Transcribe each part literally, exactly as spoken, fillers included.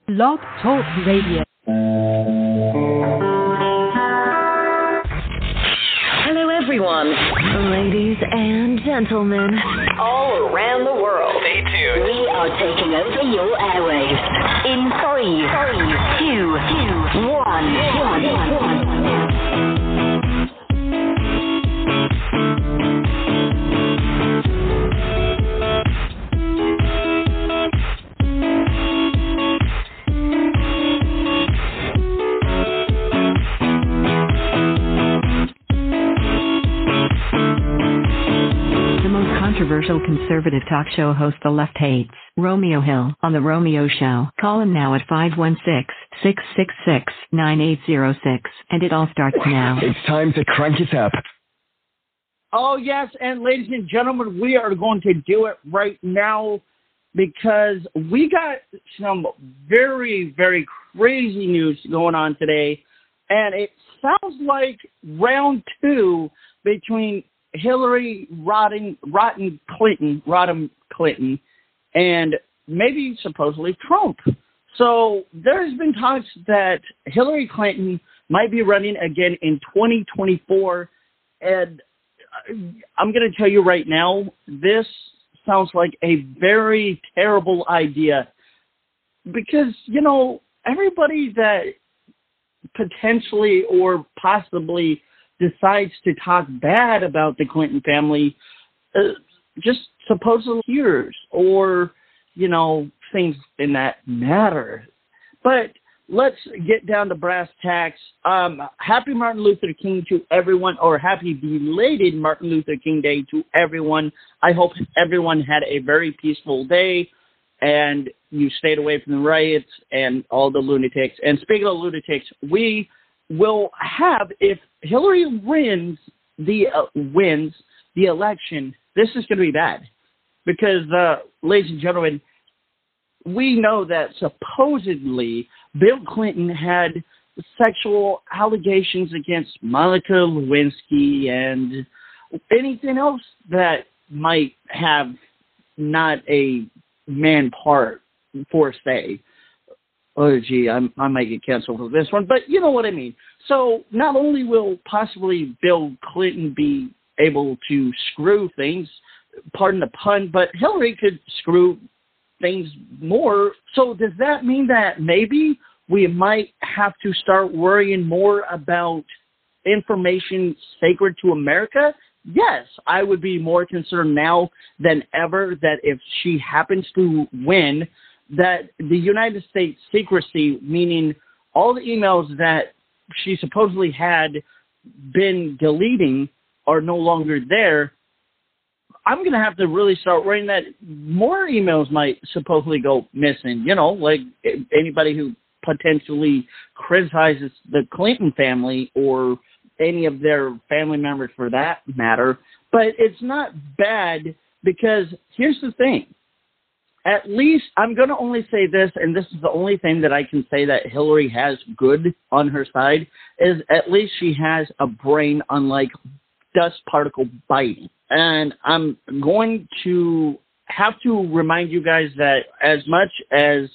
Blog Talk Radio. Hello, everyone. Ladies and gentlemen. All around the world. Stay tuned. We are taking over your airwaves. In three, three, two, two, one, one, one. Controversial conservative talk show host the left hates, Romeo Hill, on The Romeo Show. Call him now at five one six, six six six, nine eight zero six, and it all starts now. It's time to crank it up. Oh, yes, and ladies and gentlemen, we are going to do it right now because we got some very, very crazy news going on today, and it sounds like round two between Hillary Rodden, Rotten Clinton, Rodham Clinton, and maybe supposedly Trump. So there's been talks that Hillary Clinton might be running again in twenty twenty-four, and I'm going to tell you right now, this sounds like a very terrible idea because, you know, everybody that potentially or possibly decides to talk bad about the Clinton family, uh, just supposedly hears or, you know, things in that matter. But let's get down to brass tacks. Um, happy Martin Luther King to everyone, or happy belated Martin Luther King Day to everyone. I hope everyone had a very peaceful day and you stayed away from the riots and all the lunatics. And speaking of lunatics, we will have, if Hillary wins the uh, wins the election, this is going to be bad because, uh, ladies and gentlemen, we know that supposedly Bill Clinton had sexual allegations against Monica Lewinsky and anything else that might have not a man part for say. Oh, gee, I'm, I might get canceled for this one, but you know what I mean. So not only will possibly Bill Clinton be able to screw things, pardon the pun, but Hillary could screw things more. So does that mean that maybe we might have to start worrying more about information sacred to America? Yes, I would be more concerned now than ever that if she happens to win, that the United States secrecy, meaning all the emails that she supposedly had been deleting are no longer there, I'm going to have to really start worrying that more emails might supposedly go missing. You know, like anybody who potentially criticizes the Clinton family or any of their family members for that matter. But it's not bad because here's the thing. At least I'm going to only say this, and this is the only thing that I can say that Hillary has good on her side, is at least she has a brain unlike dust particle biting. And I'm going to have to remind you guys that as much as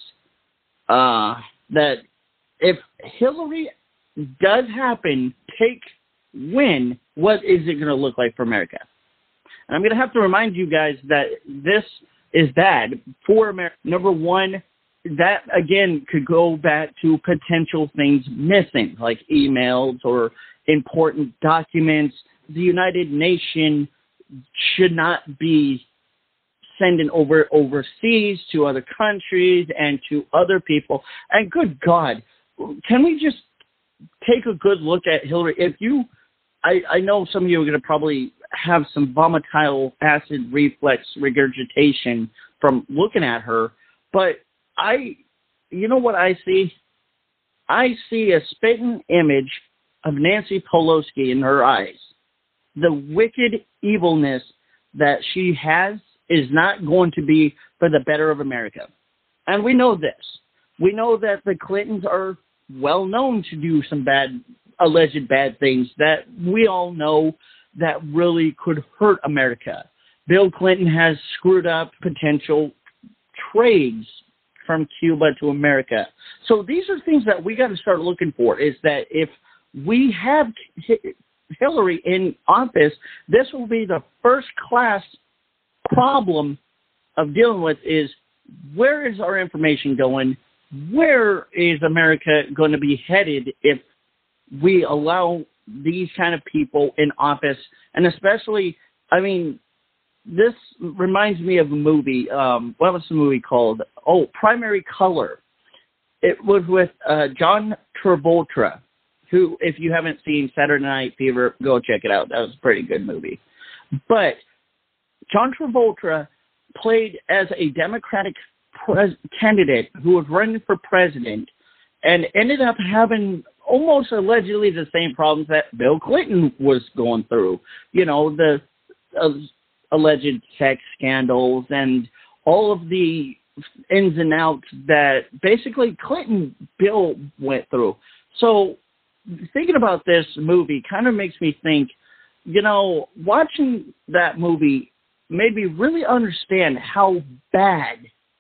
uh, that if Hillary does happen, take win, what is it going to look like for America? And I'm going to have to remind you guys that this is bad for America. Number one, that, again, could go back to potential things missing, like emails or important documents. The United Nations should not be sending over overseas to other countries and to other people. And good God, can we just take a good look at Hillary? If you, I, I know some of you are going to probably have some volatile acid reflex regurgitation from looking at her, but I, you know what I see? I see a spitting image of Nancy Pelosi in her eyes. The wicked evilness that she has is not going to be for the better of America. And we know this. We know that the Clintons are well known to do some bad, alleged bad things that we all know that really could hurt America. Bill Clinton has screwed up potential trades from Cuba to America. So these are things that we got to start looking for, is that if we have Hillary in office, this will be the first class problem of dealing with is, where is our information going? Where is America going to be headed if we allow these kind of people in office? And especially, I mean, this reminds me of a movie. Um, what was the movie called? Oh, Primary Color. It was with uh, John Travolta, who, if you haven't seen Saturday Night Fever, go check it out. That was a pretty good movie. But John Travolta played as a Democratic pres- candidate who was running for president and ended up having almost allegedly the same problems that Bill Clinton was going through. You know, the uh, alleged sex scandals and all of the ins and outs that basically Clinton Bill went through. So thinking about this movie kind of makes me think, you know, watching that movie made me really understand how bad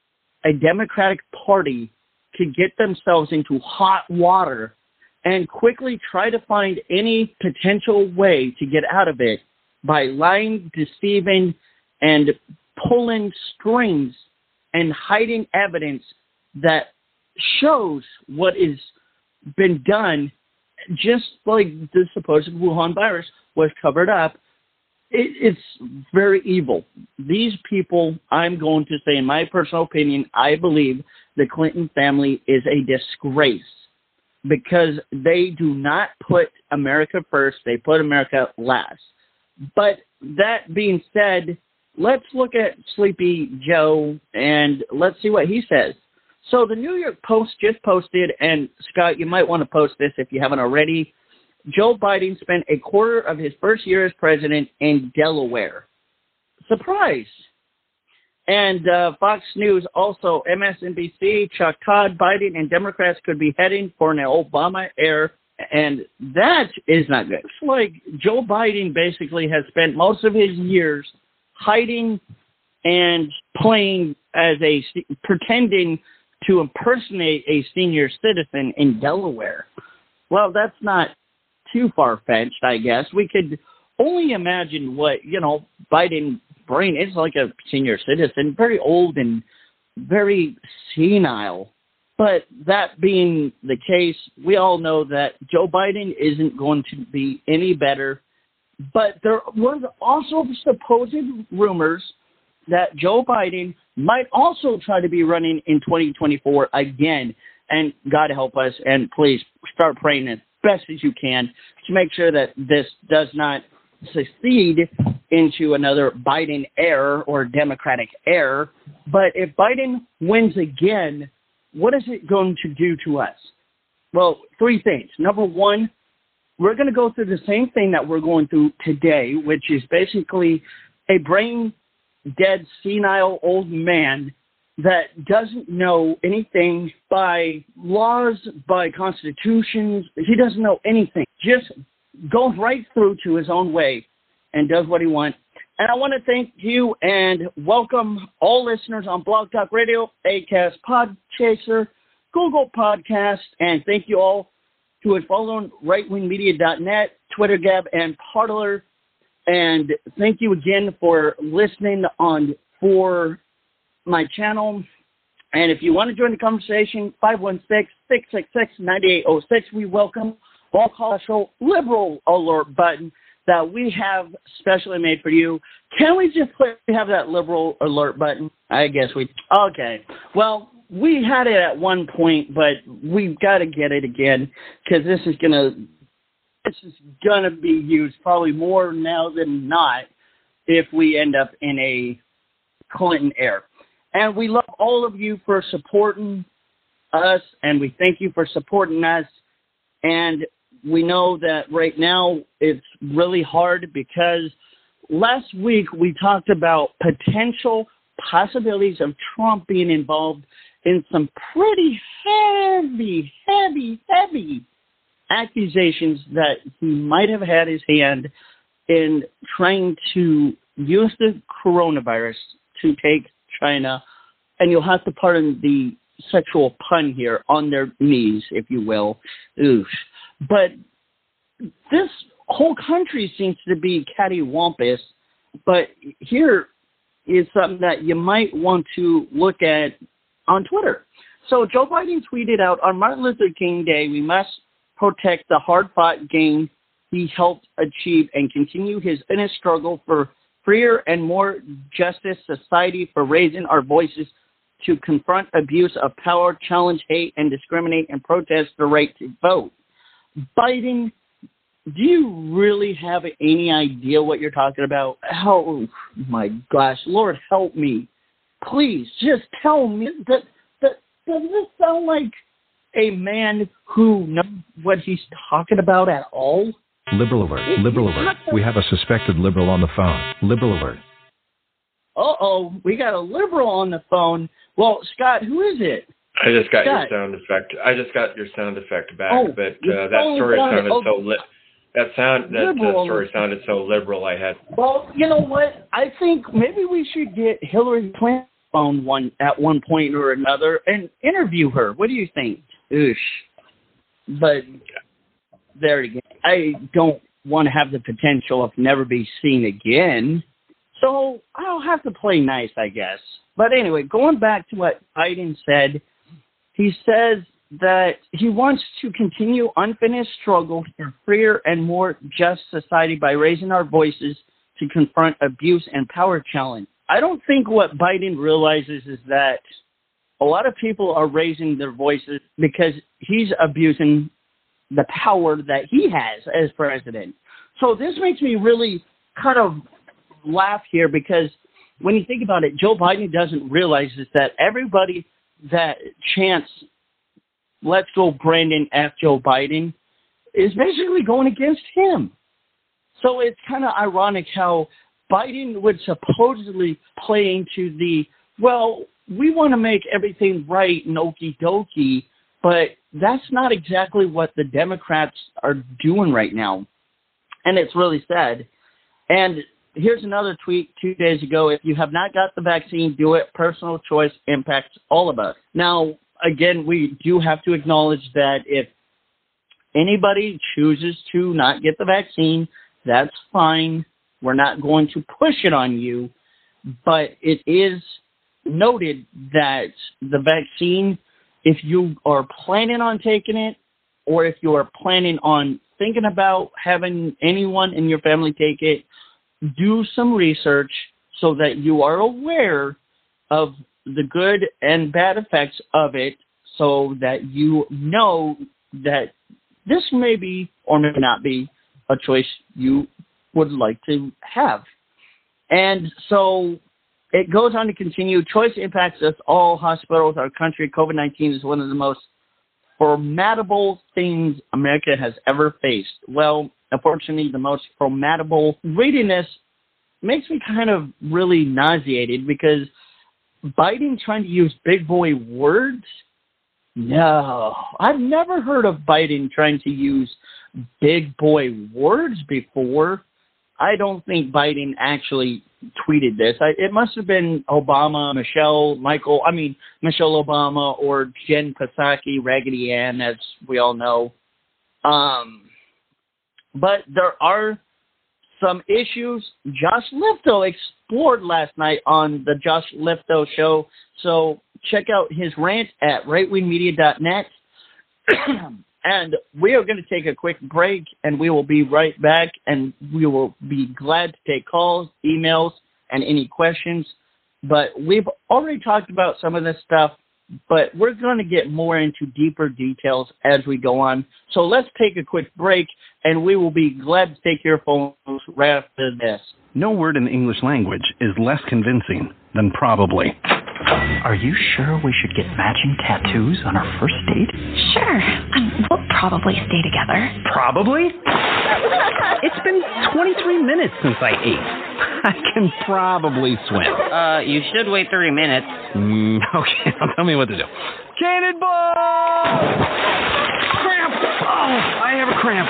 a Democratic Party could get themselves into hot water and quickly try to find any potential way to get out of it by lying, deceiving, and pulling strings and hiding evidence that shows what has been done, just like the supposed Wuhan virus was covered up. It, it's very evil. These people, I'm going to say, in my personal opinion, I believe the Clinton family is a disgrace because they do not put America first. They put America last. But that being said, let's look at Sleepy Joe and let's see what he says. So the New York Post just posted, and Scott, you might want to post this if you haven't already. Joe Biden spent a quarter of his first year as president in Delaware. Surprise! And uh, Fox News also, M S N B C, Chuck Todd, Biden and Democrats could be heading for an Obama era. And that is not good. It's like Joe Biden basically has spent most of his years hiding and playing as a, pretending to impersonate a senior citizen in Delaware. Well, that's not too far-fetched, I guess. We could only imagine what, you know, Biden's brain is like a senior citizen, very old and very senile. But that being the case, we all know that Joe Biden isn't going to be any better. But there was also supposed rumors that Joe Biden might also try to be running in twenty twenty-four again. And God help us, and please start praying as best as you can to make sure that this does not succeed into another Biden error or Democratic error. But if Biden wins again, what is it going to do to us? Well, three things. Number one, we're going to go through the same thing that we're going through today, which is basically a brain-dead, senile old man that doesn't know anything by laws, by constitutions. He doesn't know anything. Just goes right through to his own way and does what he wants. And I want to thank you and welcome all listeners on Blog Talk Radio, Acast, Podchaser, Google Podcast, and thank you all who have followed right wing media dot net, Twitter, Gab, and Parler. And thank you again for listening on for my channel. And if you want to join the conversation, five one six, six six six, nine eight zero six. We welcome all call show liberal alert button that we have specially made for you. Can we just put, have that liberal alert button? I guess we, okay. Well, we had it at one point, but we've got to get it again because this is going to, this is going to be used probably more now than not if we end up in a Clinton era. And we love all of you for supporting us, and we thank you for supporting us. And we know that right now it's really hard because last week we talked about potential possibilities of Trump being involved in some pretty heavy, heavy, heavy accusations that he might have had his hand in trying to use the coronavirus to take China. And you'll have to pardon the sexual pun here, on their knees, if you will. Oof. But this whole country seems to be cattywampus, but here is something that you might want to look at on Twitter. So Joe Biden tweeted out, on Martin Luther King Day, we must protect the hard-fought gain he helped achieve and continue his inner struggle for freer and more justice society, for raising our voices to confront abuse of power, challenge hate, and discriminate, and protest the right to vote. Biden, do you really have any idea what you're talking about? Oh, my gosh. Lord, help me. Please, just tell me. That, that, does this sound like a man who knows what he's talking about at all? Liberal alert. Liberal alert. We have a suspected liberal on the phone. Liberal alert. Uh-oh. We got a liberal on the phone. Well, Scott, who is it? I just got Scott. your sound effect. I just got your sound effect back, oh, but uh, that story sounded oh, so li- that sound that uh, story sounded so liberal. I had. Well, you know what? I think maybe we should get Hillary Clinton on one at one point or another and interview her. What do you think? Oosh. But there again, I don't want to have the potential of never be seen again. So I'll have to play nice, I guess. But anyway, going back to what Biden said, he says that he wants to continue unfinished struggle for freer and more just society by raising our voices to confront abuse and power challenge. I don't think what Biden realizes is that a lot of people are raising their voices because he's abusing the power that he has as president. So this makes me really kind of laugh here, because when you think about it, Joe Biden doesn't realize is that everybody that chants, let's go Brandon F. Joe Biden, is basically going against him. So it's kind of ironic how Biden would supposedly play into the, well, we want to make everything right and okie dokie, but that's not exactly what the Democrats are doing right now. And it's really sad. And here's another tweet two days ago. If you have not got the vaccine, do it. Personal choice impacts all of us. Now, again, we do have to acknowledge that if anybody chooses to not get the vaccine, that's fine. We're not going to push it on you. But it is noted that the vaccine, if you are planning on taking it, or if you are planning on thinking about having anyone in your family take it, do some research so that you are aware of the good and bad effects of it, so that you know that this may be or may not be a choice you would like to have. And so it goes on to continue. Choice impacts us all, hospitals, our country. COVID nineteen is one of the most formidable things America has ever faced. Well, unfortunately, the most formidable readiness makes me kind of really nauseated, because Biden trying to use big boy words? No, I've never heard of Biden trying to use big boy words before. I don't think Biden actually tweeted this. I, it must have been Obama, Michelle, Michael, I mean, Michelle Obama, or Jen Psaki, Raggedy Ann, as we all know. Um, but there are some issues Josh Lifto explored last night on the Josh Lifto show. So check out his rant at right wing media dot net. And we are going to take a quick break, and we will be right back, and we will be glad to take calls, emails, and any questions. But we've already talked about some of this stuff, but we're going to get more into deeper details as we go on. So let's take a quick break, and we will be glad to take your phones right after this. No word in the English language is less convincing than probably. Are you sure we should get matching tattoos on our first date? Sure. Um, we'll probably stay together. Probably? It's been twenty-three minutes since I ate. I can probably swim. Uh, you should wait thirty minutes. Mm, okay, now tell me what to do. Cannonball! Cramp! Oh, I have a cramp.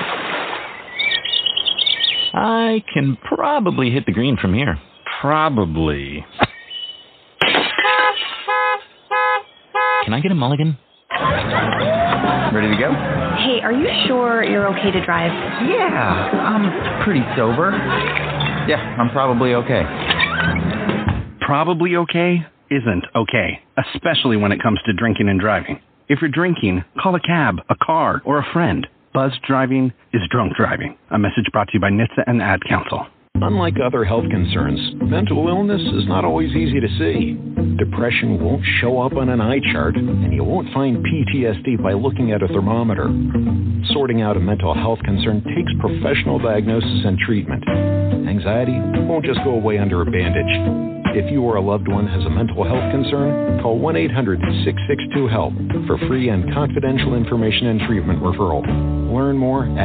I can probably hit the green from here. Probably. Can I get a mulligan? Ready to go? Hey, are you sure you're okay to drive? Yeah, I'm pretty sober. Yeah, I'm probably okay. Probably okay isn't okay, especially when it comes to drinking and driving. If you're drinking, call a cab, a car, or a friend. Buzzed driving is drunk driving. A message brought to you by N H T S A and Ad Council. Unlike other health concerns, mental illness is not always easy to see. Depression won't show up on an eye chart, and you won't find P T S D by looking at a thermometer. Sorting out a mental health concern takes professional diagnosis and treatment. Anxiety won't just go away under a bandage. If you or a loved one has a mental health concern, call one eight hundred six six two HELP for free and confidential information and treatment referral. Learn more at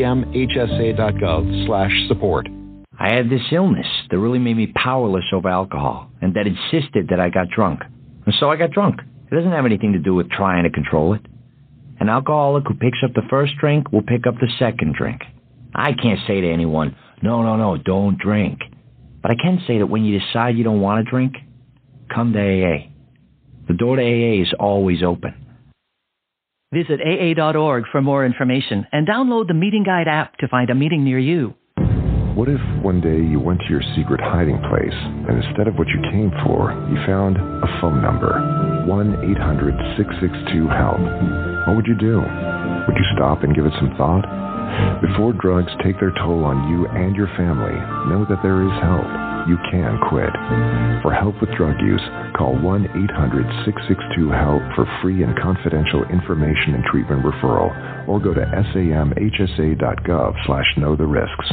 samhsa.gov slash support. I had this illness that really made me powerless over alcohol and that insisted that I got drunk. And so I got drunk. It doesn't have anything to do with trying to control it. An alcoholic who picks up the first drink will pick up the second drink. I can't say to anyone, no, no, no, don't drink. But I can say that when you decide you don't want to drink, come to A A. The door to A A is always open. Visit A A dot org for more information and download the Meeting Guide app to find a meeting near you. What if one day you went to your secret hiding place, and instead of what you came for, you found a phone number, one eight hundred six six two HELP? What would you do? Would you stop and give it some thought? Before drugs take their toll on you and your family, know that there is help. You can quit. For help with drug use, call one eight hundred six six two HELP for free and confidential information and treatment referral, or go to samhsa.gov slash know the risks.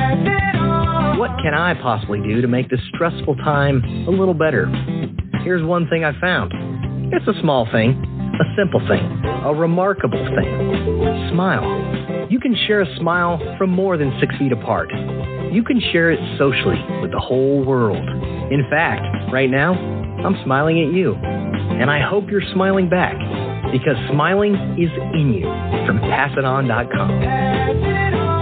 What can I possibly do to make this stressful time a little better? Here's one thing I found. It's a small thing, a simple thing, a remarkable thing. Smile. You can share a smile from more than six feet apart. You can share it socially with the whole world. In fact, right now, I'm smiling at you. And I hope you're smiling back, because smiling is in you. From pass it on dot com.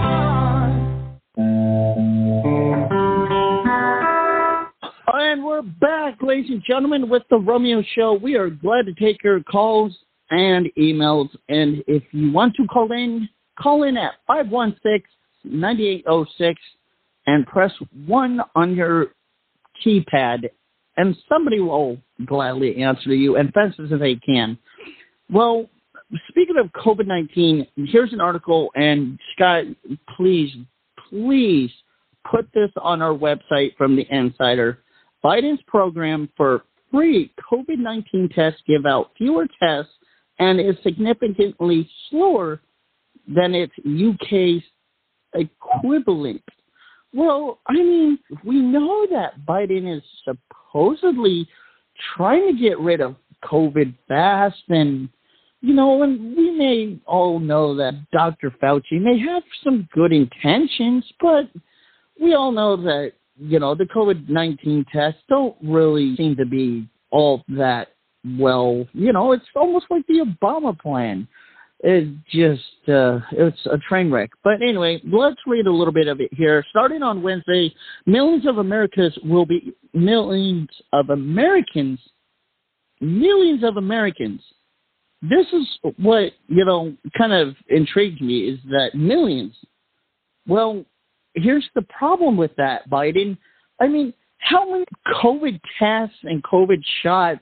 And we're back, ladies and gentlemen, with the Romeo Show. We are glad to take your calls and emails. And if you want to call in, call in at five one six, nine eight zero six and press one on your keypad, and somebody will gladly answer you as fast as they can. Well, speaking of COVID nineteen, here's an article, and Scott, please, please put this on our website from the Insider. Biden's program for free COVID nineteen tests give out fewer tests and is significantly slower than its U K's equivalent. Well, I mean, we know that Biden is supposedly trying to get rid of COVID fast, and, you know, and we may all know that Doctor Fauci may have some good intentions, but we all know that, you know, the COVID nineteen tests don't really seem to be all that well. You know, it's almost like the Obama plan. It just, uh, it's a train wreck. But anyway, let's read a little bit of it here. Starting on Wednesday, millions of Americans will be, millions of Americans, millions of Americans. This is what, you know, kind of intrigued me, is that millions. Well, here's the problem with that, Biden. I mean, how many COVID tests and COVID shots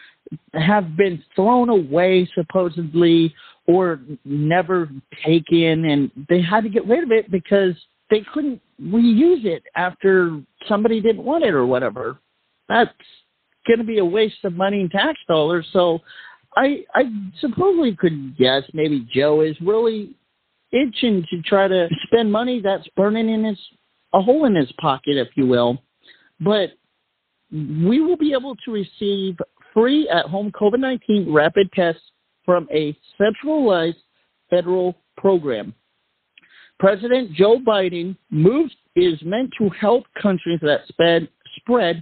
have been thrown away, supposedly, or never taken, and they had to get rid of it because they couldn't reuse it after somebody didn't want it or whatever? That's going to be a waste of money and tax dollars. So I, I supposedly could guess maybe Joe is really itching to try to spend money that's burning in his a hole in his pocket, if you will. But we will be able to receive free at-home COVID nineteen rapid tests from a centralized federal program. President Joe Biden moves is meant to help countries that spread, spread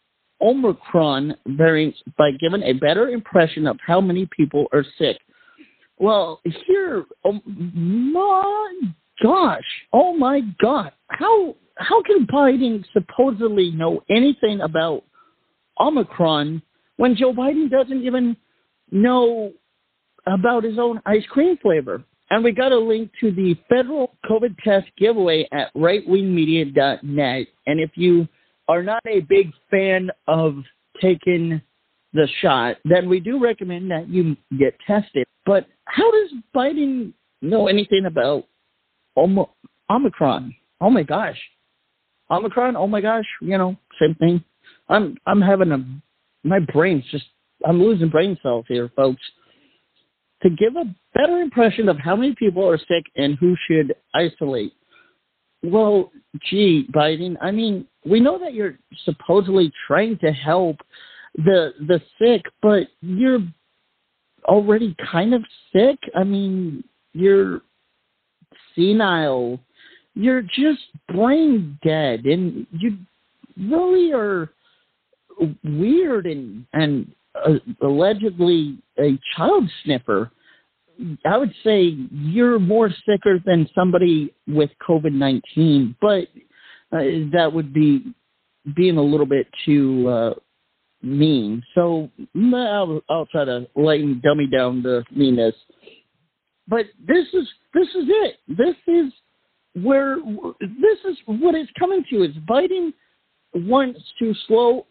Omicron variants by giving a better impression of how many people are sick. Well, here, oh my gosh, oh my God, how how can Biden supposedly know anything about Omicron when Joe Biden doesn't even know about his own ice cream flavor. And we got a link to the federal COVID test giveaway at right wing media dot net. And if you are not a big fan of taking the shot, then we do recommend that you get tested. But how does Biden know anything about Om- Omicron? Oh my gosh. Omicron, oh my gosh, you know, same thing. I'm I'm having a, my brain's just, I'm losing brain cells here, folks. To give a better impression of how many people are sick and who should isolate. Well, gee, Biden, I mean, we know that you're supposedly trying to help the the sick, but you're already kind of sick. I mean, you're senile. You're just brain dead, and you really are weird and and uh, allegedly a child sniffer. I would say you're more sicker than somebody with COVID nineteen, but uh, that would be being a little bit too uh, mean. So I'll, I'll try to lighten, dummy down the meanness. But this is this is it. This is where this is what it's coming to. Is Biden wants to slow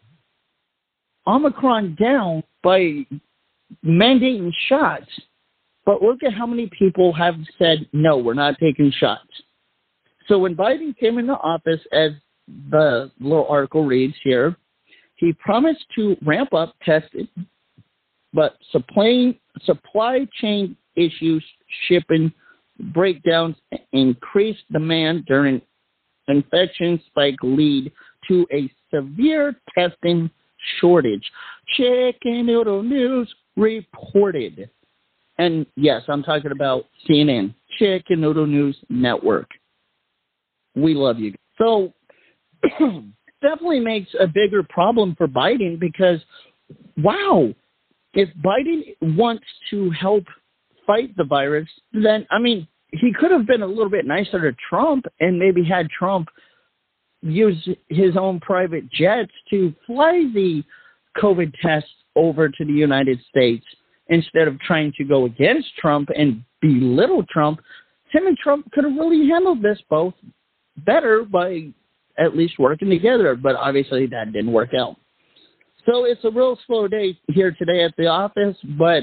Omicron down by mandating shots. But look at how many people have said, no, we're not taking shots. So when Biden came into office, as the little article reads here, he promised to ramp up testing, but supply, supply chain issues, shipping breakdowns, increased demand during infection spike lead to a severe testing shortage. Chicken Noodle News reported. And yes, I'm talking about C N N, Chicken Noodle News Network. We love you. So definitely makes a bigger problem for Biden because, wow, if Biden wants to help fight the virus, then, I mean, he could have been a little bit nicer to Trump and maybe had Trump use his own private jets to fly the COVID tests over to the United States. Instead of trying to go against Trump and belittle Trump, him and Trump could have really handled this both better by at least working together. But obviously that didn't work out. So it's a real slow day here today at the office. But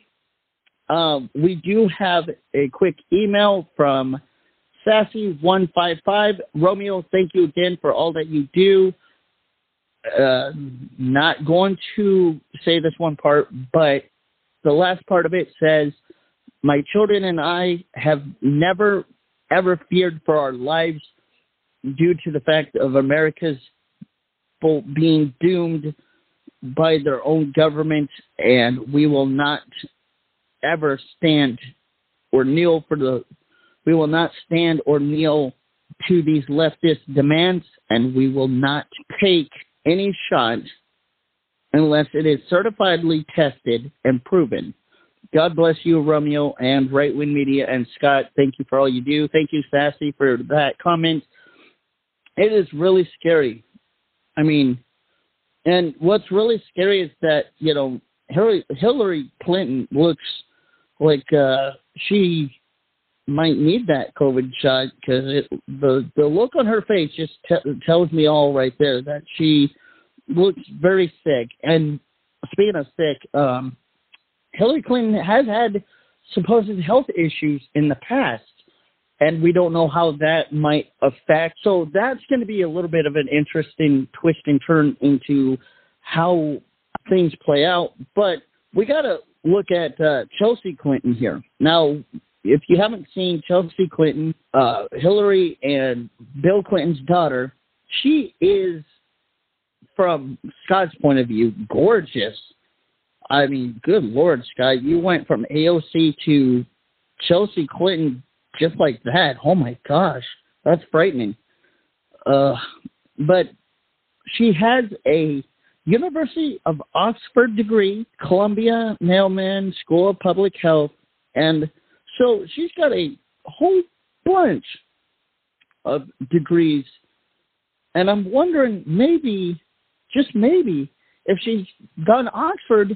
um, we do have a quick email from Sassy one five five. Romeo, thank you again for all that you do. Uh, not going to say this one part, but the last part of it says, my children and I have never, ever feared for our lives due to the fact of America's being doomed by their own government, and we will not ever stand or kneel for the, we will not stand or kneel to these leftist demands, and we will not take any shot unless it is certifiedly tested and proven. God bless you, Romeo, and Right Wing Media, and Scott, thank you for all you do. Thank you, Sassy, for that comment. It is really scary. I mean, and what's really scary is that, you know, Hillary, Hillary Clinton looks like uh, she might need that COVID shot because the, the look on her face just t- tells me all right there that she looks very sick. And speaking of sick, um, Hillary Clinton has had supposed health issues in the past, and we don't know how that might affect. So that's going to be a little bit of an interesting twist and turn into how things play out. But we got to look at uh, Chelsea Clinton here. Now, if you haven't seen Chelsea Clinton, uh, Hillary and Bill Clinton's daughter, she is, from Scott's point of view, gorgeous. I mean, good Lord, Scott, you went from A O C to Chelsea Clinton just like that. Oh, my gosh, that's frightening. Uh, but she has a University of Oxford degree, Columbia Mailman School of Public Health, and so she's got a whole bunch of degrees. And I'm wondering maybe, just maybe, if she's done Oxford,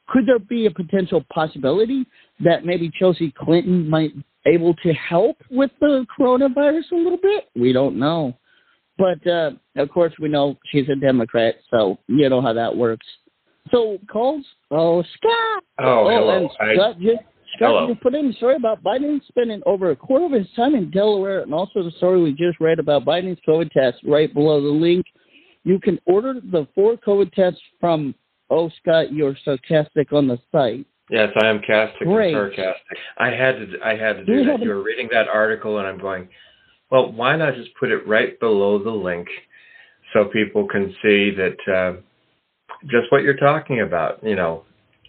could there be a potential possibility that maybe Chelsea Clinton might be able to help with the coronavirus a little bit? We don't know. But, uh, of course, we know she's a Democrat, so you know how that works. So, calls? Oh, Scott! Oh, oh hello. And Scott, just, Scott hello. just put in the story about Biden spending over a quarter of his time in Delaware, and also the story we just read about Biden's COVID test right below the link. You can order the four COVID tests from, oh, Scott, you're sarcastic on the site. Yes, I am castic Great. and sarcastic. I had to, I had to Do do we that. have You a- were reading that article, and I'm going, well, why not just put it right below the link so people can see that uh, just what you're talking about, you know,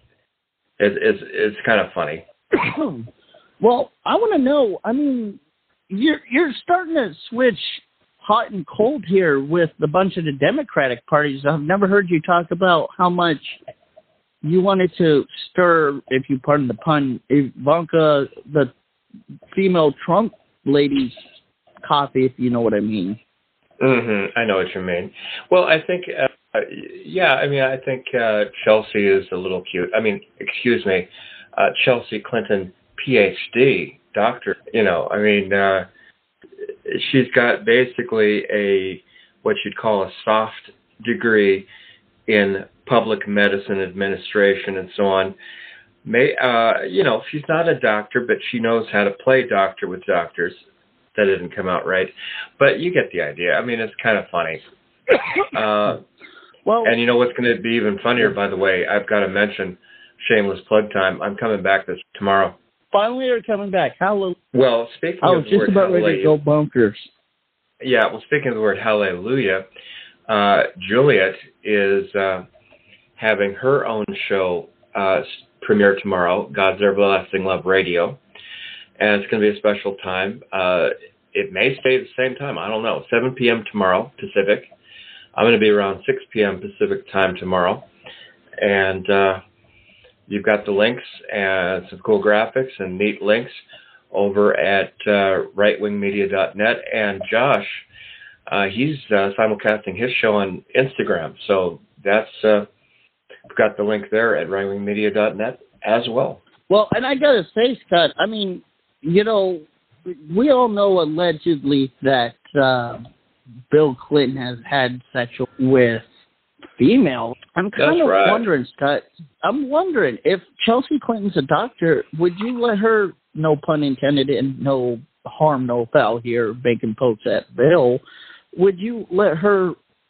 it, it's, it's kind of funny. Well, I want to know, I mean, you're, you're starting to switch hot and cold here with a bunch of the Democratic parties. I've never heard you talk about how much you wanted to stir, if you pardon the pun, Ivanka, the female Trump lady's coffee, if you know what I mean. Mm-hmm. I know what you mean. Well, I think, uh, yeah, I mean, I think uh, Chelsea is a little cute. I mean, excuse me, uh, Chelsea Clinton, P H D, doctor, you know, I mean, uh, she's got basically a, what you'd call a soft degree in public medicine administration and so on. May, uh, you know, she's not a doctor, but she knows how to play doctor with doctors. That didn't come out right, but you get the idea. I mean, it's kind of funny. Uh, well, and you know what's going to be even funnier, by the way? I've got to mention, shameless plug time. I'm coming back this tomorrow. Finally, you're coming back. Hallelujah. Well, speaking I of was the just word about ready hallelujah, to go bonkers. Yeah, well, speaking of the word hallelujah, uh, Juliet is uh, having her own show uh, premiere tomorrow, God's Everlasting Love Radio. And it's going to be a special time. Uh, it may stay the same time. I don't know. seven p.m. tomorrow, Pacific. I'm going to be around six p.m. Pacific time tomorrow. And uh, you've got the links and some cool graphics and neat links over at uh, right wing media dot net. And Josh, uh, he's uh, simulcasting his show on Instagram. So that's uh, we've got the link there at right wing media dot net as well. Well, and I got to say, Scott, I mean, you know, we all know allegedly that uh, Bill Clinton has had sexual with females. I'm kind That's of right. wondering, Scott, I'm wondering if Chelsea Clinton's a doctor, would you let her, no pun intended, and no harm, no foul here, making pokes at Bill, would you let her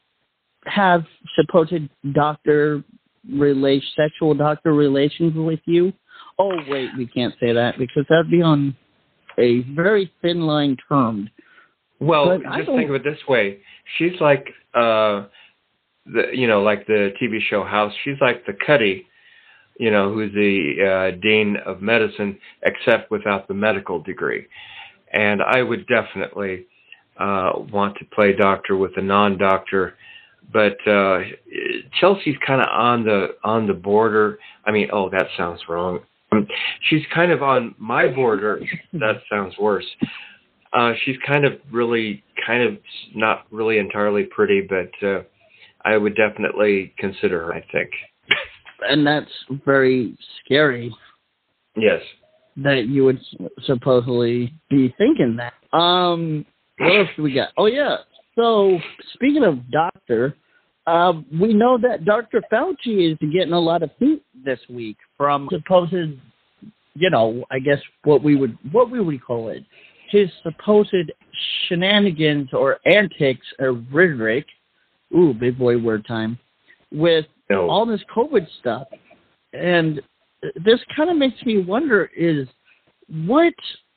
have supposed doctor relation, sexual doctor relations with you? Oh, wait, we can't say that because that'd be on a very thin line termed. Well, But I just don't- think of it this way. She's like, uh, the you know, like the T V show House. She's like the Cuddy, you know, who's the uh, dean of medicine, except without the medical degree. And I would definitely uh, want to play doctor with a non-doctor. But uh, Chelsea's kind of on the on the border. I mean, oh, that sounds wrong. Um, she's kind of on my border. That sounds worse. Uh, she's kind of really, kind of not really entirely pretty, but uh, I would definitely consider her, I think. And that's very scary Yes. that you would supposedly be thinking that. Um, what else do we got? Oh, yeah. So, speaking of doctor, uh, we know that Doctor Fauci is getting a lot of heat this week from supposed, you know, I guess what we would, what we would call it, his supposed shenanigans or antics or rhetoric, ooh, big boy word time, with No. all this COVID stuff. And this kind of makes me wonder is what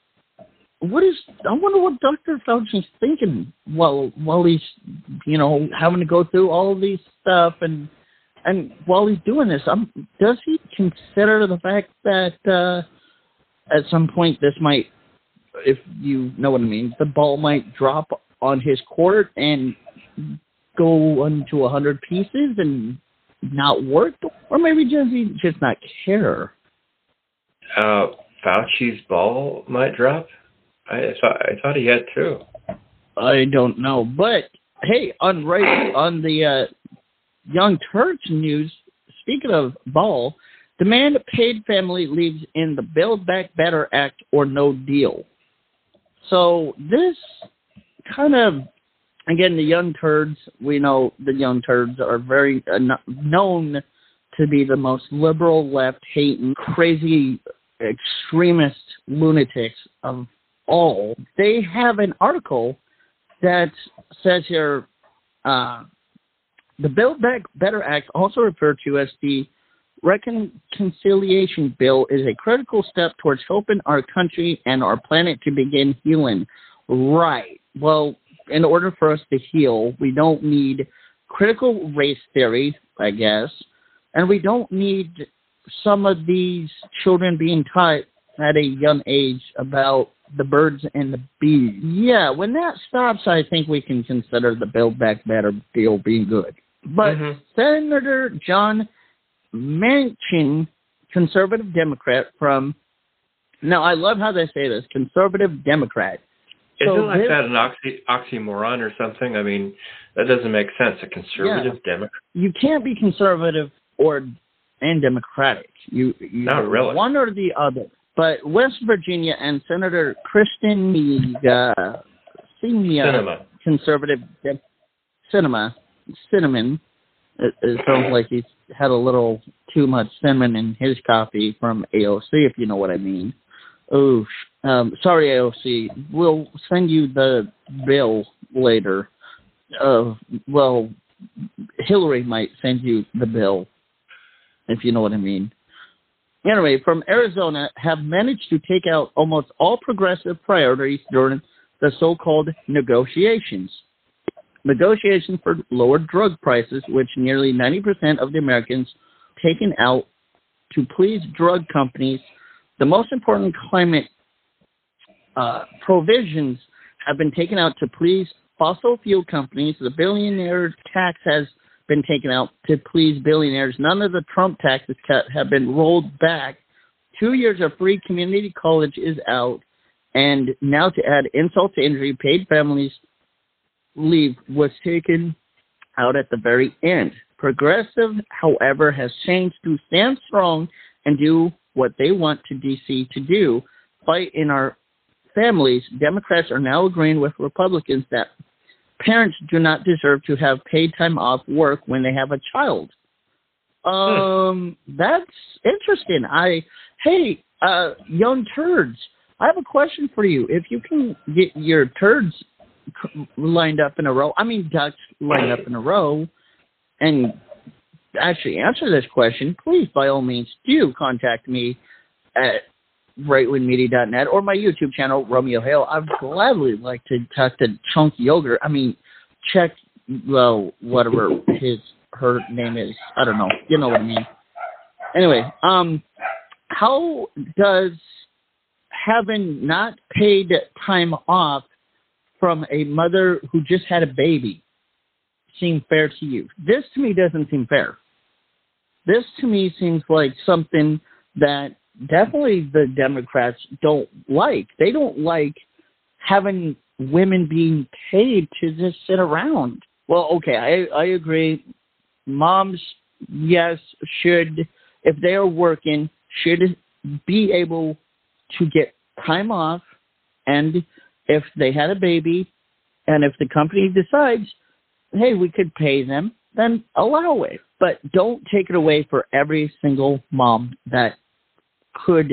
what is I wonder what Doctor Fauci's thinking while while he's you know having to go through all of these stuff and and while he's doing this, um, does he consider the fact that uh, at some point this might, if you know what I mean, the ball might drop on his court and go into a hundred pieces and not work, or maybe does he just not care? Uh, Fauci's ball might drop. I thought I thought he had two. I don't know, but hey, on right on the uh, Young Turks news, speaking of ball, Demand paid family leaves in the Build Back Better Act or no deal. So this kind of, again, the young turds, we know the young turds are very uh, known to be the most liberal, left-hating, crazy, extremist lunatics of all. They have an article that says here, uh, the Build Back Better Act, also referred to as the Reconciliation Bill, is a critical step towards helping our country and our planet to begin healing. Right. Well, in order for us to heal, we don't need critical race theory, I guess, and we don't need some of these children being taught at a young age about the birds and the bees. Yeah, when that stops, I think we can consider the Build Back Better deal being good. But mm-hmm. Senator John Manchin, conservative Democrat from, now I love how they say this, conservative Democrat. Isn't so like this, that an oxy, oxymoron or something? I mean, that doesn't make sense. A conservative yeah. Democrat? You can't be conservative or and Democratic. You, you Not really. One or the other. But West Virginia and Senator Kristen uh, Sinema, conservative de- Cinema, Cinnamon, it, it sounds like he's had a little too much cinnamon in his coffee from A O C, if you know what I mean. Oh, um, sorry, A O C. We'll send you the bill later. Uh, well, Hillary might send you the bill, if you know what I mean. Anyway, from Arizona, have managed to take out almost all progressive priorities during the so-called negotiations. Negotiations for lower drug prices, which nearly ninety percent of the Americans taken out to please drug companies. The most important climate uh, provisions have been taken out to please fossil fuel companies. The billionaire tax has been taken out to please billionaires. None of the Trump taxes cut have been rolled back. Two years of free community college is out. And now to add insult to injury, paid families leave was taken out at the very end. Progressive, however, has changed to stand strong and do what they want to D C to do, fight in our families. Democrats are now agreeing with Republicans that parents do not deserve to have paid time off work when they have a child. Um, hmm. That's interesting. I, hey, uh, young turds, I have a question for you. If you can get your turds lined up in a row, I mean ducks lined up in a row, and actually answer this question, please, by all means, do contact me at right wing media dot net or my YouTube channel, Romeo Hale. I'd gladly like to talk to Chunky Yogurt. I mean, check, well, whatever his, her name is. I don't know. You know what I mean. Anyway, um, how does having not paid time off from a mother who just had a baby seem fair to you? This to me doesn't seem fair. This to me seems like something that definitely the Democrats don't like. They don't like having women being paid to just sit around. Well, okay, I, I agree. Moms, yes, should, if they are working, should be able to get time off. And if they had a baby and if the company decides, hey, we could pay them, then allow it. But don't take it away for every single mom that could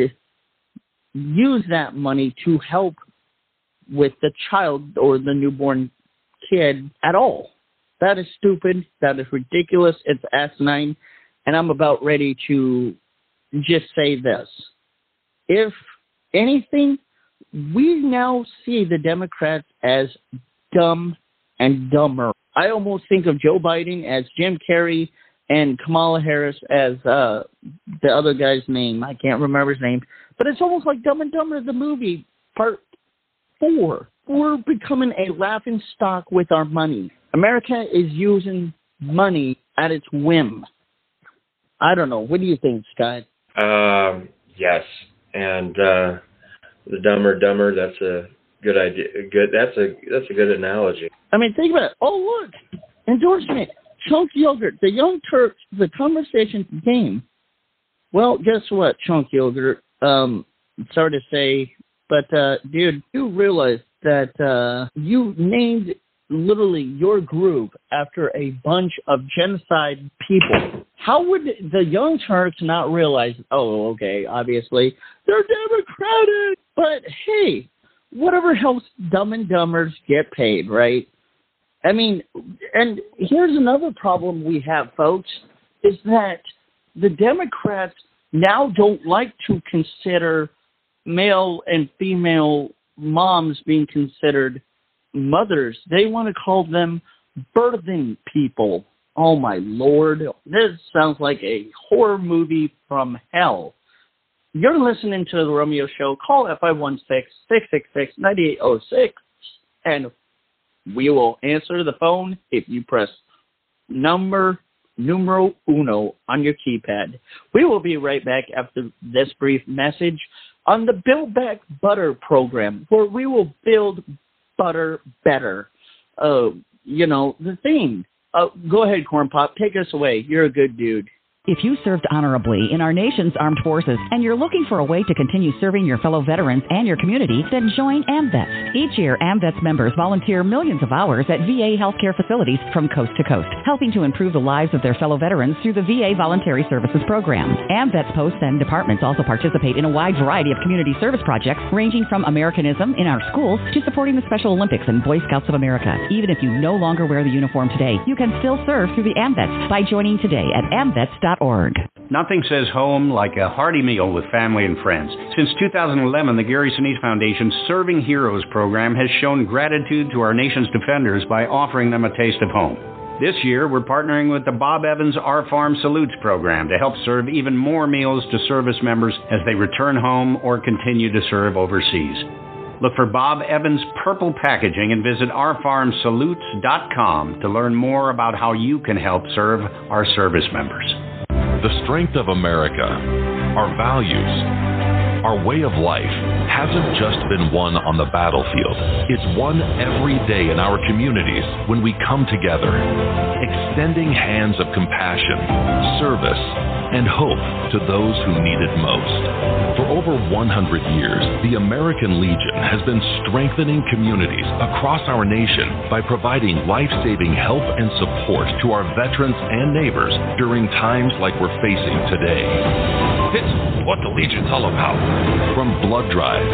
use that money to help with the child or the newborn kid at all. That is stupid. That is ridiculous. It's asinine. And I'm about ready to just say this. If anything, we now see the Democrats as dumb and dumber. I almost think of Joe Biden as Jim Carrey and Kamala Harris as uh, the other guy's name. I can't remember his name. But it's almost like Dumb and Dumber, the movie, part four. We're becoming a laughing stock with our money. America is using money at its whim. I don't know. What do you think, Scott? Um, yes. And uh, the Dumber Dumber, that's a good idea. Good. That's a that's a good analogy. I mean, think about it. Oh, look. Endorsement. Chunky Yogurt. The Young Turks, the conversation game. Well, guess what, Chunk Yogurt? Um, sorry to say, but, uh, dude, you realize that uh, you named literally your group after a bunch of genocide people. How would the Young Turks not realize, oh, okay, obviously, they're Democratic, but hey, whatever helps Dumb and Dumbers get paid, right? I mean, and here's another problem we have, folks, is that the Democrats now don't like to consider male and female moms being considered mothers. They want to call them birthing people. Oh, my Lord. This sounds like a horror movie from hell. You're listening to The Romeo Show. Call at five one six, six six six, nine eight zero six, and we will answer the phone if you press number numero uno on your keypad. We will be right back after this brief message on the Build Back Butter program, where we will build butter better. Uh, you know, the theme. Uh, go ahead, Corn Pop. Take us away. You're a good dude. If you served honorably in our nation's armed forces and you're looking for a way to continue serving your fellow veterans and your community, then join AMVETS. Each year, AMVETS members volunteer millions of hours at V A healthcare facilities from coast to coast, helping to improve the lives of their fellow veterans through the V A Voluntary Services Program. AMVETS posts and departments also participate in a wide variety of community service projects, ranging from Americanism in our schools to supporting the Special Olympics and Boy Scouts of America. Even if you no longer wear the uniform today, you can still serve through the AMVETS by joining today at amvets dot org. Nothing says home like a hearty meal with family and friends. Since two thousand eleven, the Gary Sinise Foundation's Serving Heroes program has shown gratitude to our nation's defenders by offering them a taste of home. This year, we're partnering with the Bob Evans Our Farm Salutes program to help serve even more meals to service members as they return home or continue to serve overseas. Look for Bob Evans Purple Packaging and visit our farm salutes dot com to learn more about how you can help serve our service members. The strength of America, our values, our way of life hasn't just been won on the battlefield. It's won every day in our communities when we come together, extending hands of compassion, service, and hope to those who need it most. For over one hundred years, the American Legion has been strengthening communities across our nation by providing life-saving help and support to our veterans and neighbors during times like we're facing today. It's what the Legion's all about. From blood drives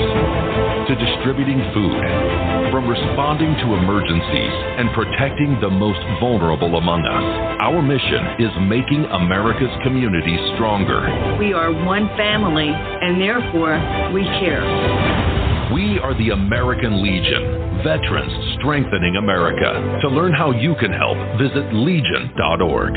to distributing food, from responding to emergencies and protecting the most vulnerable among us. Our mission is making America's communities stronger. We are one family, and therefore we care. We are the American Legion, veterans strengthening America. To learn how you can help, visit legion dot org.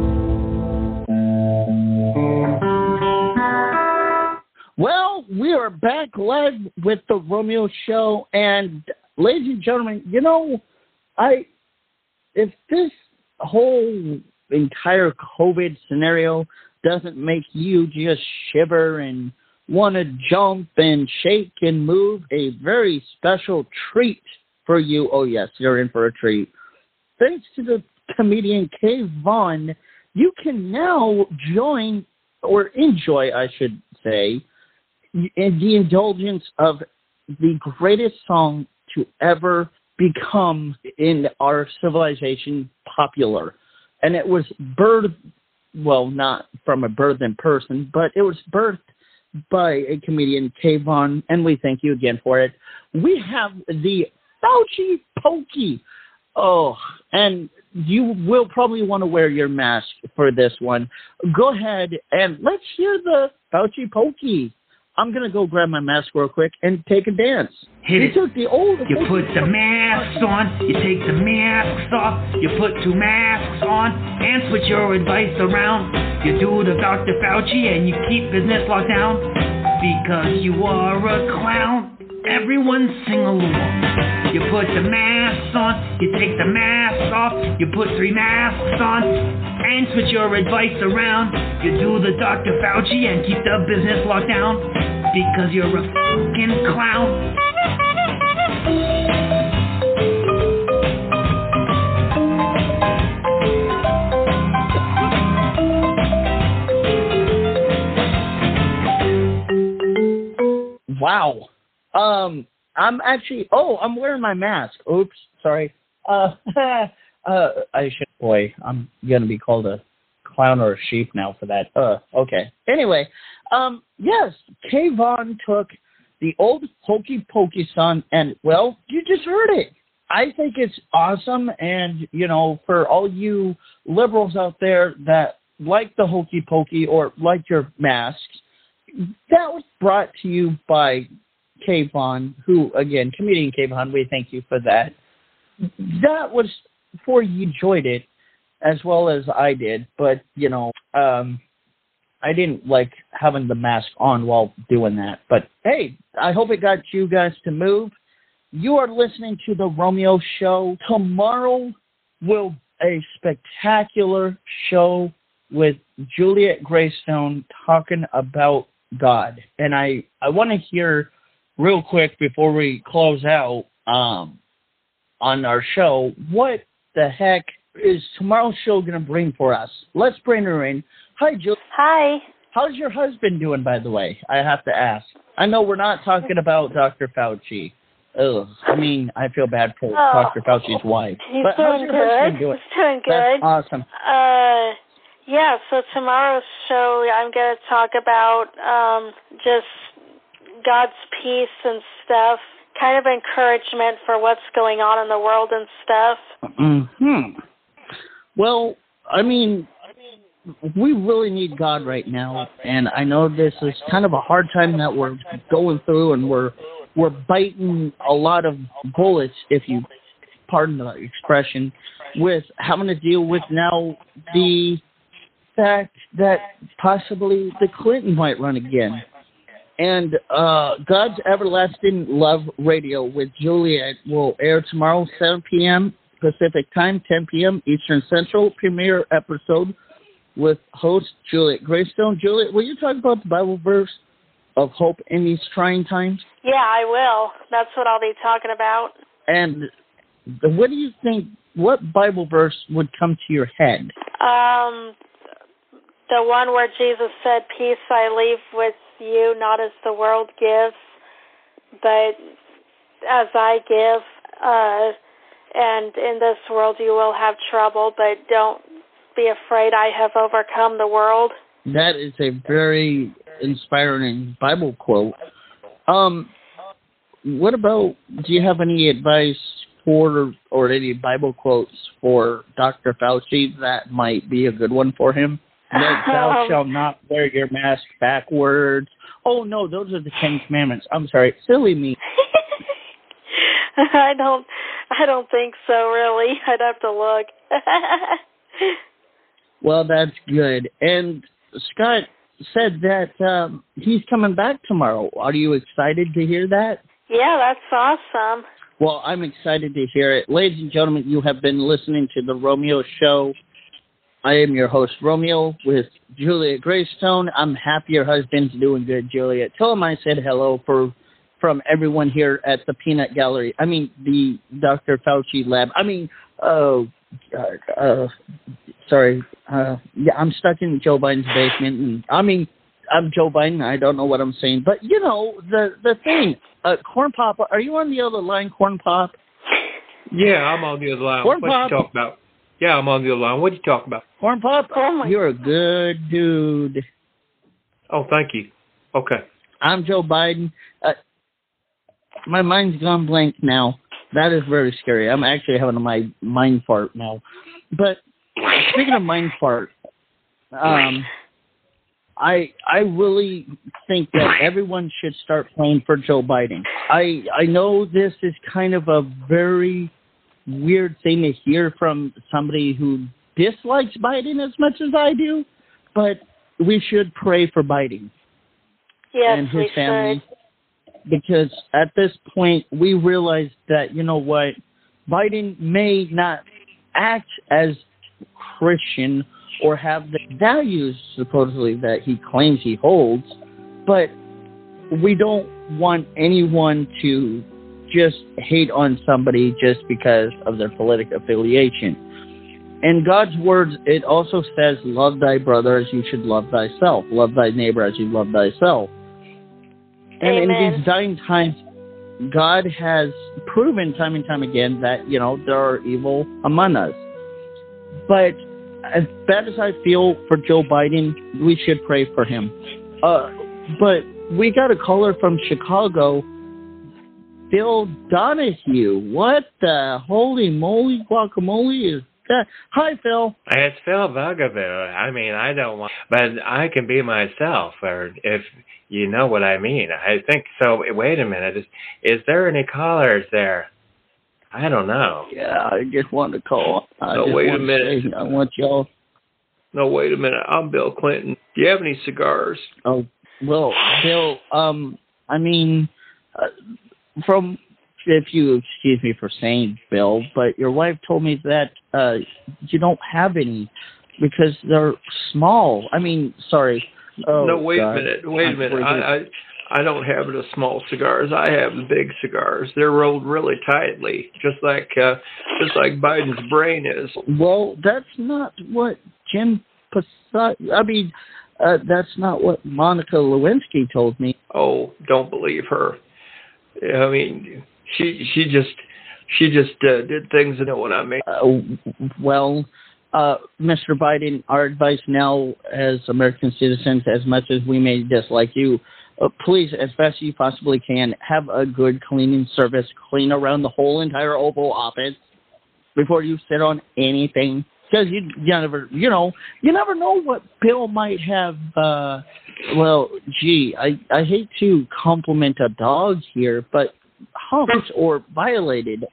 Well, we are back live with the Romeo Show, and ladies and gentlemen, you know, I if this whole entire COVID scenario doesn't make you just shiver and want to jump and shake and move, a very special treat for you. Oh, yes, you're in for a treat. Thanks to the comedian Kay Vaughn, you can now join, or enjoy, I should say, in the indulgence of the greatest song to ever become in our civilization popular. And it was birthed, well, not from a birthing person, but it was birthed by a comedian, Kay Vaughn, and we thank you again for it. We have the Fauci Pokey. Oh, and you will probably want to wear your mask for this one. Go ahead and let's hear the Fauci Pokey. I'm going to go grab my mask real quick and take a dance. Hit he it. took the old... You put the masks on, you take the masks off, you put two masks on, and switch your advice around. You do the Doctor Fauci and you keep business locked down. Because you are a clown, everyone sing along. You put the masks on, you take the masks off, you put three masks on, and switch your advice around. You do the Doctor Fauci and keep the business locked down. Because you're a fucking clown. Wow. Um, I'm actually. Oh, I'm wearing my mask. Oops, sorry. Uh, uh, I should. Boy, I'm gonna be called a clown or a sheep now for that. Uh, okay. Anyway, um, yes, Kayvon took the old Hokey Pokey song, and well, you just heard it. I think it's awesome, and you know, for all you liberals out there that like the Hokey Pokey or like your masks, that was brought to you by Kayvon, who, again, comedian Kayvon, we thank you for that. That was before you enjoyed it as well as I did, but, you know, um, I didn't like having the mask on while doing that. But, hey, I hope it got you guys to move. You are listening to The Romeo Show. Tomorrow will be a spectacular show with Juliet Greystone talking about God. And I, I want to hear real quick before we close out um, on our show, what the heck is tomorrow's show going to bring for us? Let's bring her in. Hi, Juliet. Hi. How's your husband doing, by the way? I have to ask. I know we're not talking about Doctor Fauci. Ugh. I mean, I feel bad for oh. Doctor Fauci's wife. He's but doing how's your good. husband doing? He's doing good. That's awesome. Uh, yeah, so tomorrow's show, I'm going to talk about um, just God's peace and stuff, kind of encouragement for what's going on in the world and stuff. Hmm. Well, I mean, we really need God right now, and I know this is kind of a hard time that we're going through, and we're we're biting a lot of bullets, if you pardon the expression, with having to deal with now the fact that possibly the Clinton might run again. And uh, God's Everlasting Love Radio with Juliet will air tomorrow, seven p.m. Pacific Time, ten p.m. Eastern Central. Premiere episode with host Juliet Greystone. Juliet, will you talk about the Bible verse of hope in these trying times? Yeah, I will. That's what I'll be talking about. And what do you think, what Bible verse would come to your head? Um, the one where Jesus said, "Peace I leave with you, not as the world gives, but as I give. Uh, and in this world you will have trouble, but don't be afraid, I have overcome the world." That is a very inspiring Bible quote. Um, what about, do you have any advice for, or any Bible quotes for Doctor Fauci that might be a good one for him? That thou um, shalt not wear your mask backwards. Oh, no, those are the Ten Commandments. I'm sorry. Silly me. I don't I don't think so, really. I'd have to look. Well, that's good. And Scott said that um, he's coming back tomorrow. Are you excited to hear that? Yeah, that's awesome. Well, I'm excited to hear it. Ladies and gentlemen, you have been listening to The Romeo Show. I am your host, Romeo, with Juliet Greystone. I'm happy your husband's doing good, Juliet. Tell him I said hello for from everyone here at the Peanut Gallery. I mean, the Doctor Fauci lab. I mean, oh, uh, uh, sorry. Uh, yeah, I'm stuck in Joe Biden's basement. And I mean, I'm Joe Biden. I don't know what I'm saying. But, you know, the, the thing, uh, Corn Pop, are you on the other line, Corn Pop? Yeah, I'm on the other line. Corn what Pop. you talk about? Yeah, I'm on the other line. What you talk about? Corn Pop, oh you're a good dude. Oh, thank you. Okay. I'm Joe Biden. Uh, my mind's gone blank now. That is very scary. I'm actually having a my mind fart now. But speaking of mind fart, um, I I really think that everyone should start playing for Joe Biden. I I know this is kind of a very weird thing to hear from somebody who dislikes Biden as much as I do, but we should pray for Biden yes, and his we family. Should. Because at this point, we realize that, you know what, Biden may not act as Christian or have the values, supposedly, that he claims he holds, but we don't want anyone to just hate on somebody just because of their political affiliation. In God's words, it also says, love thy brother as you should love thyself. Love thy neighbor as you love thyself. And Amen. in these dying times, God has proven time and time again that, you know, there are evil among us. But as bad as I feel for Joe Biden, we should pray for him. Uh, but we got a caller from Chicago, Bill Donahue. What the holy moly guacamole is that? Hi, Phil. It's Phil Bugaboo. I mean, I don't want, but I can be myself, or if you know what I mean. I think so. Wait a minute. Is, is there any callers there? I don't know. Yeah, I just wanted to call. I No, just wait a want to minute. say, I want y'all. No, wait a minute. I'm Bill Clinton. Do you have any cigars? Oh, well, Bill, um, I mean, uh, from, if you excuse me for saying Bill, but your wife told me that uh, you don't have any because they're small. I mean, sorry. Oh, no, wait God. a minute. Wait I'm a minute. worried. I, I I don't have the small cigars. I have the big cigars. They're rolled really tightly, just like uh, just like Biden's brain is. Well, that's not what Jim Passat. I mean, uh, that's not what Monica Lewinsky told me. Oh, don't believe her. I mean, she she just she just uh, did things. You know what I mean? Uh, well, uh, Mister Biden, our advice now as American citizens, as much as we may dislike you, uh, please, as best you possibly can, have a good cleaning service. Clean around the whole entire Oval Office before you sit on anything. Because you, you never, you know, you never know what Bill might have. Uh, well, gee, I, I hate to compliment a dog here, but humped or violated.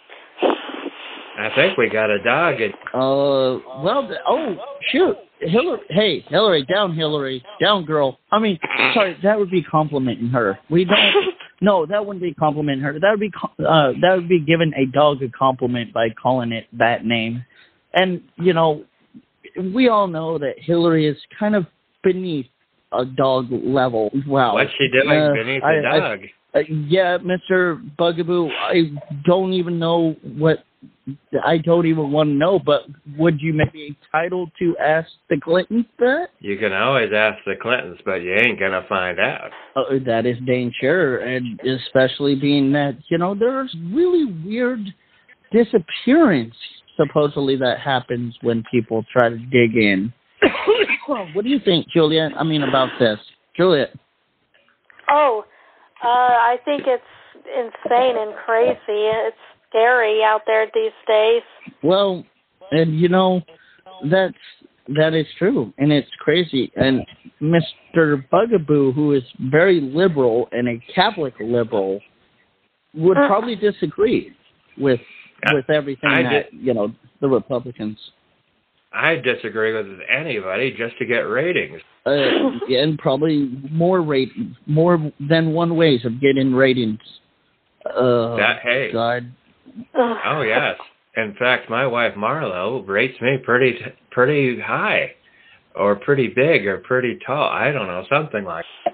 I think we got a dog. In- uh, well, oh shoot, Hillary. Hey, Hillary, down, Hillary, down, girl. I mean, sorry, that would be complimenting her. We don't. No, that wouldn't be complimenting her. That would be uh, that would be giving a dog a compliment by calling it that name. And, you know, we all know that Hillary is kind of beneath a dog level. Wow. What's she doing uh, beneath I, the dog? I, uh, yeah, Mister Bugaboo, I don't even know what, I don't even want to know, but would you maybe be entitled to ask the Clintons that? You can always ask the Clintons, but you ain't going to find out. Uh, that is dang sure, and especially being that, you know, there's really weird disappearance supposedly that happens when people try to dig in. What do you think, Juliet? I mean, about this, Juliet? Oh, uh, I think it's insane and crazy. It's scary out there these days. Well, and you know, that's that is true, and it's crazy. And Mister Bugaboo, who is very liberal and a Catholic liberal, would Uh. probably disagree with. with everything I that, did, you know, the Republicans. I disagree with anybody just to get ratings. Uh, and probably more rate, more than one ways of getting ratings. Uh, that, hey. God. Oh, yes. In fact, my wife Marlo rates me pretty pretty high, or pretty big, or pretty tall. I don't know, something like that.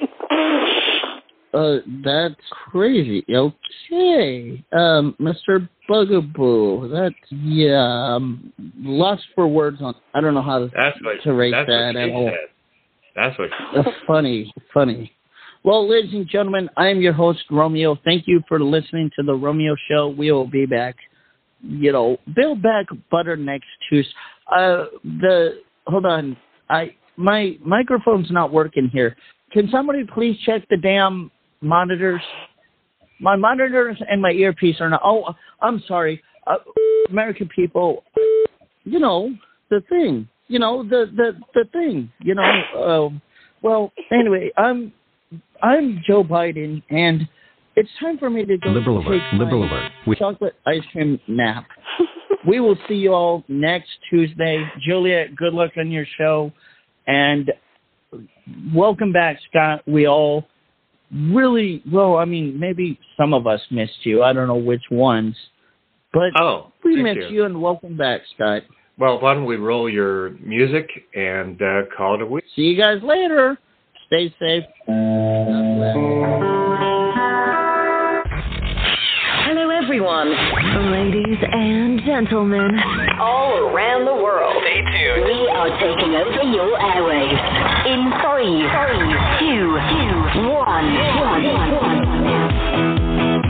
Uh, that's crazy. Okay. Um, Mister Bugaboo, that's, yeah, um, lost for words on, I don't know how to, that's what, to rate that's that what at she all. said. That's what she uh, funny, funny. Well, ladies and gentlemen, I am your host, Romeo. Thank you for listening to The Romeo Show. We will be back, you know, build back butter next Tuesday. Uh, the, hold on, I, my microphone's not working here. Can somebody please check the damn monitors? My monitors and my earpiece are not. Oh, I'm sorry. Uh, American people, you know, the thing. You know, the, the, the thing. You know, uh, well, anyway, I'm I'm Joe Biden, and it's time for me to go Liberal take alert. my Liberal alert. We- chocolate ice cream nap. We will see you all next Tuesday. Juliet, good luck on your show, and welcome back, Scott. We all really, well, I mean, maybe some of us missed you. I don't know which ones, but oh, we missed you. you, and welcome back, Scott. Well, why don't we roll your music and uh, call it a week? See you guys later. Stay safe. Hello, everyone. Ladies and gentlemen. All around the world. Stay tuned. We are taking over your airwaves. In three, three, two, two, one, one, one.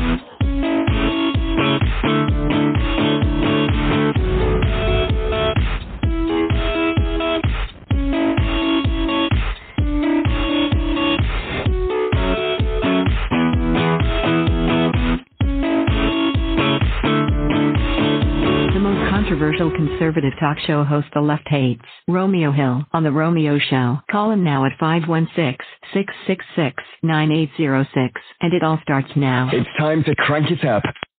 Controversial conservative talk show host the left hates, Romeo Hill, on The Romeo Show. Call him now at five one six, six six six, nine eight zero six, and it all starts now. It's time to crank it up.